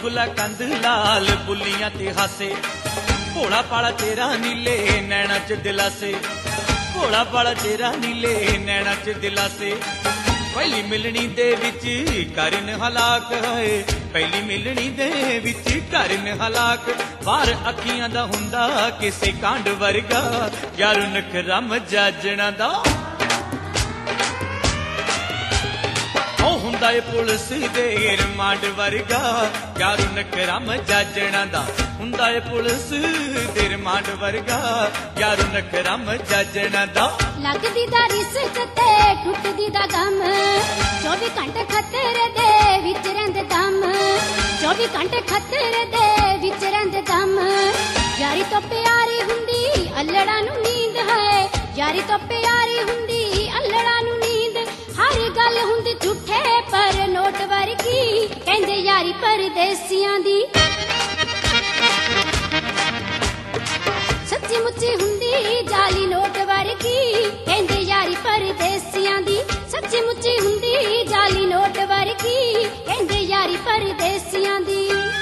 गुला कंद लाल बुलियां ते हासे भोला पाला तेरा नीले नैना च दिलासे भोला पाला तेरा नीले नैना च दिलासे पहली मिलनी दे विच करन हलाक है पहली मिलनी दे विच करन हलाक बाहर अखियां दा हुंदा किसे कांड वर्गा यार नखरा मजाजना दा हुंदा है पुलिस दे रिमांड वर्गा यार नखरा मजाजना दा हुंदा है पुलिस दे रिमांड वर्गा यार नखरा मजाजना दा लगदी दा रिस्क ते टुटदी दा गम 24 घंटे खतरे दे विच रहिंदे दम 24 घंटे खतरे दे विच रहिंदे दम यारी तो प्यारी हुंदी अल्लड़ा नू नींद है यारी तो प्यारी हुंदी अल्लड़ा नू नींद हर गल हुंदी झूठे पर नोट वर्गी कहंदे यारी परदेसियां दी सच्ची मुच्ची हुंदी जाली नोट वर्गी कहंदे यारी परदेसियां दी सच्ची मुच्ची हुंदी जाली नोट वर्गी कहंदे यारी परदेसियां दी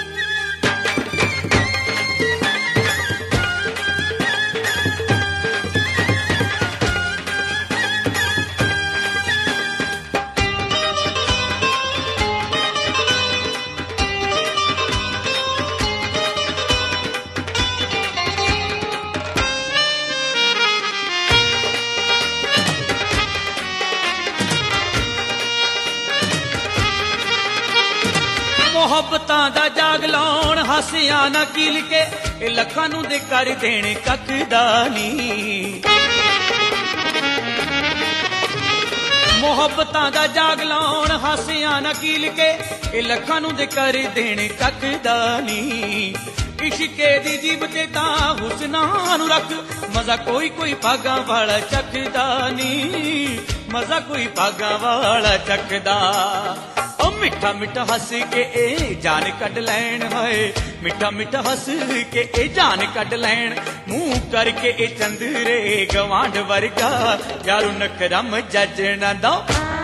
मोहब्बतां दा जाग लाउण हासियां ना कील के लखां नूं दे कर देने कख दा नी मोहब्बतां दा जाग लाउण हासियां ना कील के लखां नूं दे कर देने कख दा नी इश्के दी जीब ते तां हुस्नां नूं रख मजा कोई कोई भागां वाला चखदा नी मजा कोई भागां वाला चखदा मिठा मिठा हस के ए जान कट लैन है मिठा मिठा हस के ए जान कट लैन मुंह करके ए चंदरे गवांड वर्गा यारू नखरा मजाजना दा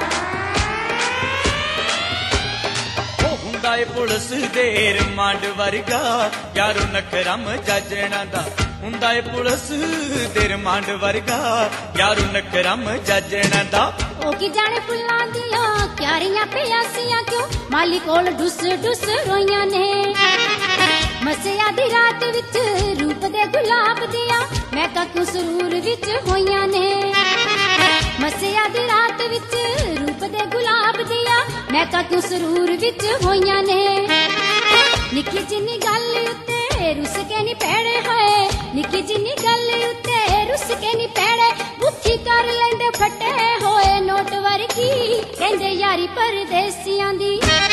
ओ हुंदा है पुलिस दे रिमांड वर्गा यारू नखरा मजाजना दा हुंदा है पुलिस दे रिमांड वर्गा यारू नखरा मजाजना दा ओ की जाने फुल्लां दियां क्यारियां प्यासियां क्यों माली कोल डुस डुस रोइयां ने मसिया दी रात विच रूप दे गुलाब दियां मैं तां क्यों सुरूर विच होइयां ने मसिया दी रात विच रूप दे गुलाब दियां मैं तां क्यों सुरूर विच होइयां ने निक्की जिन्नी गल उत्ते रुस के नी पैड़े है निक्की जिन्नी गल उत्ते रुस के नी पैड़े बुखी कर लैंदे फटे होए नोट वर्गी कहंदे यारी परदेसियां दी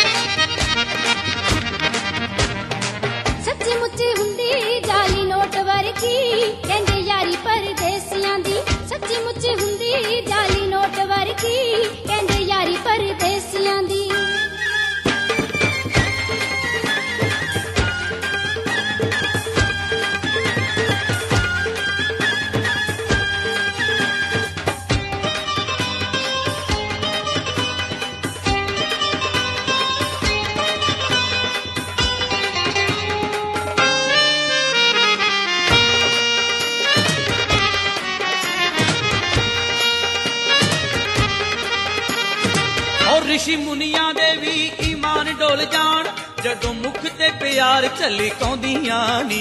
सच्ची मुच्ची हुंदी जाली नोट वर्गी कहंदे यारी परदेसियां दी सच्ची मुच्ची हुंदी जाली नोट वर्गी कहंदे यारी परदेसियां दी ऋषि मुनिया दे भी ईमान डोल जान जदों मुख ते प्यार चली कौंदियां नी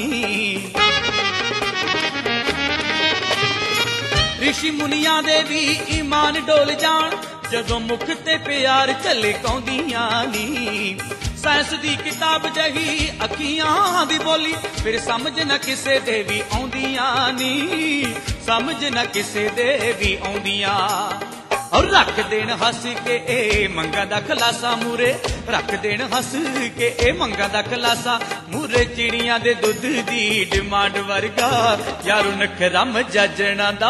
ऋषि मुनिया दे भी ईमान डोल जान जदों मुख ते प्यार चले कौंदियां नी साइंस दी किताब जही अखियां दी बोली फिर समझ न किसे दे भी आउंदियां नी समझ न किसे दे भी आउंदियां और रख देन हस के ए मंगा दा खलासा मूरे रख देन हस के ए मंगा दा खलासा मूरे चिड़ियां दे दुध दी डिमांड वर्गा यारू नखरा मजाजना दा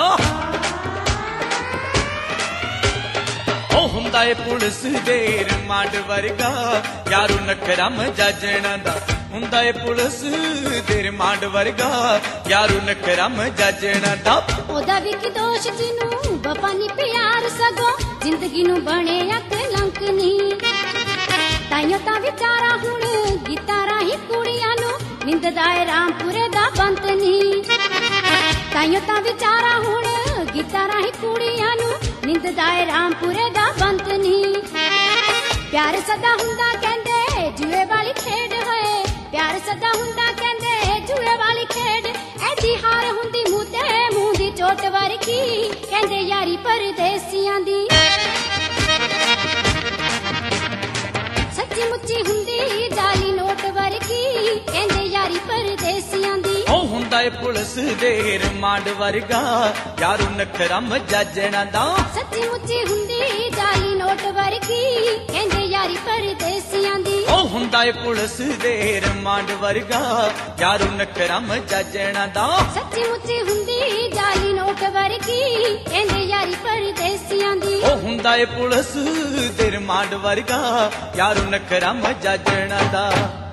ओ हुंदा है पुलिस दे रिमांड वर्गा यारू नखरा मजाजना दा हुंदा है पुलिस दे रिमांड वर्गा यारू नखरा मजाजना दा ओदा भी की दोष जिनू वफा नी प्यार सगो जिंदगी नू बने कलंक नी ताइयों ता विचारा हुण गीतां ਨਿੰਦਦਾ ਏ ਰਾਮਪੁਰੇ ਦਾ ਬੰਤ ਨੀ ਤਾਈਓ ਤਾਂ ਵਿਚਾਰਾ ਹੁਣ ਗੀਤਾਂ ਰਾਹੀਂ ਕੁੜੀਆਂ ਨੂੰ ਨਿੰਦਦਾ ਏ ਰਾਮਪੁਰੇ ਦਾ ਬੰਤ ਨੀ ਪਿਆਰ ਸਦਾ ਹੁੰਦਾ ਕਹਿੰਦੇ ਜੂਏ ਵਾਲੀ ਖੇਡ ਹੋਏ ਪਿਆਰ ਸਦਾ ਹੁੰਦਾ ਕਹਿੰਦੇ ਜੂਏ ਵਾਲੀ ਖੇਡ ਐਡੀ ਹਾਰ ਹੁੰਦੀ ਮੂੰਹ ਦੀ ਚੋਟ ਵਰਗੀ ਕਹਿੰਦੇ ਯਾਰੀ ਪਰਦੇਸੀਆਂ ਦੀ ਸੱਚੀ ਮੁੱਚੀ ਹੁੰਦੀ ਜਾਲੀ ਨੋਟ ਵਰਗੀ ਕਹਿੰਦੇ ਯਾਰੀ ਪਰਦੇਸੀਆਂ ਦੀ ਉਹ ਹੁੰਦਾ ਏ ਪੁਲਿਸ ਦੇ ਰਿਮਾਂਡ ਵਰਗਾ ਯਾਰੂ ਨਖਰਾ ਮਜਾਜਣਾ ਦਾ ਸੱਚੀ ਮੁੱਚੀ ਹੁੰਦੀ ਜਾਲੀ ਨੋਟ ਵਰਗੀ ਕਹਿੰਦੇ ਯਾਰੀ ਪਰਦੇਸੀਆਂ ਦੀ ਉਹ ਹੁੰਦਾ ਏ ਪੁਲਿਸ ਦੇ ਰਿਮਾਂਡ ਵਰਗਾ ਯਾਰੂ ਨਖਰਾ ਮਜਾਜਣਾ ਦਾ ਸੱਚੀ ਮੁੱਚੀ ਹੁੰਦੀ ਜਾਲੀ ਨੋਟ ਵਰਗੀ ਕਹਿੰਦੇ ਯਾਰੀ ਪਰਦੇਸੀਆਂ ਦੀ ਉਹ ਹੁੰਦਾ ਏ ਪੁਲਿਸ ਦੇ ਰਿਮਾਂਡ ਵਰਗਾ ਯਾਰੂ ਨਖਰਾ ਮਜਾਜਣਾ ਦਾ